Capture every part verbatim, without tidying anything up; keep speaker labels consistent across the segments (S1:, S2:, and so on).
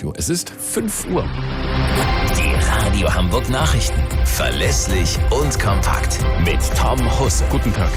S1: Radio. Es ist fünf Uhr.
S2: Die Radio Hamburg Nachrichten. Verlässlich und kompakt. Mit Tom Husse.
S1: Guten Tag.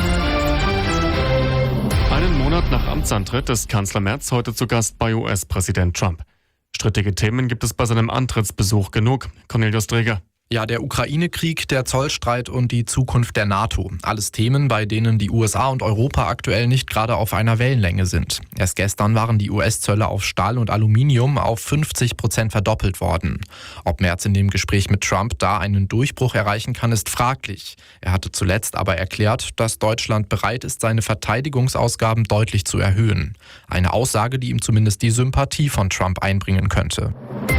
S3: Einen Monat nach Amtsantritt ist Kanzler Merz heute zu Gast bei U S-Präsident Trump. Strittige Themen gibt es bei seinem Antrittsbesuch genug. Cornelius Dreger.
S4: Ja, der Ukraine-Krieg, der Zollstreit und die Zukunft der NATO. Alles Themen, bei denen die U S A und Europa aktuell nicht gerade auf einer Wellenlänge sind. Erst gestern waren die U S-Zölle auf Stahl und Aluminium auf fünfzig Prozent verdoppelt worden. Ob Merz in dem Gespräch mit Trump da einen Durchbruch erreichen kann, ist fraglich. Er hatte zuletzt aber erklärt, dass Deutschland bereit ist, seine Verteidigungsausgaben deutlich zu erhöhen. Eine Aussage, die ihm zumindest die Sympathie von Trump einbringen könnte.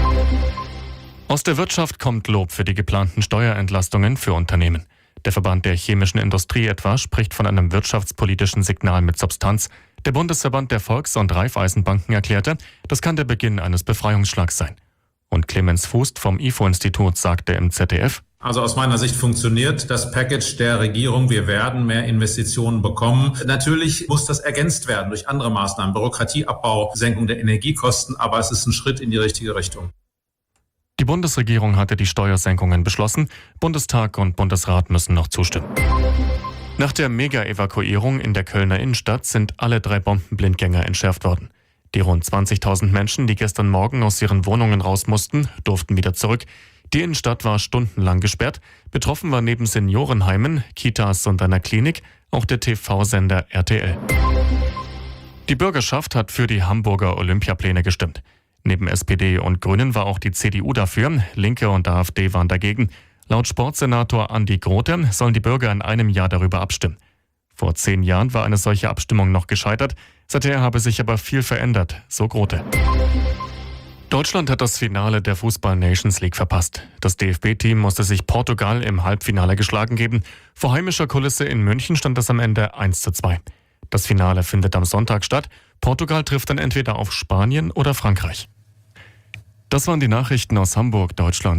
S3: Aus der Wirtschaft kommt Lob für die geplanten Steuerentlastungen für Unternehmen. Der Verband der chemischen Industrie etwa spricht von einem wirtschaftspolitischen Signal mit Substanz. Der Bundesverband der Volks- und Raiffeisenbanken erklärte, das kann der Beginn eines Befreiungsschlags sein. Und Clemens Fußt vom I F O-Institut sagte im Z D F:
S5: Also aus meiner Sicht funktioniert das Package der Regierung. Wir werden mehr Investitionen bekommen. Natürlich muss das ergänzt werden durch andere Maßnahmen, Bürokratieabbau, Senkung der Energiekosten, aber es ist ein Schritt in die richtige Richtung.
S3: Die Bundesregierung hatte die Steuersenkungen beschlossen. Bundestag und Bundesrat müssen noch zustimmen. Nach der Mega-Evakuierung in der Kölner Innenstadt sind alle drei Bombenblindgänger entschärft worden. Die rund zwanzigtausend Menschen, die gestern Morgen aus ihren Wohnungen raus mussten, durften wieder zurück. Die Innenstadt war stundenlang gesperrt. Betroffen war neben Seniorenheimen, Kitas und einer Klinik auch der T V-Sender R T L. Die Bürgerschaft hat für die Hamburger Olympiapläne gestimmt. Neben S P D und Grünen war auch die C D U dafür, Linke und A f D waren dagegen. Laut Sportsenator Andi Grote sollen die Bürger in einem Jahr darüber abstimmen. Vor zehn Jahren war eine solche Abstimmung noch gescheitert, seither habe sich aber viel verändert, so Grote. Deutschland hat das Finale der Fußball-Nations League verpasst. Das D F B-Team musste sich Portugal im Halbfinale geschlagen geben. Vor heimischer Kulisse in München stand es am Ende eins zu zwei. Das Finale findet am Sonntag statt. Portugal trifft dann entweder auf Spanien oder Frankreich. Das waren die Nachrichten aus Hamburg, Deutschland.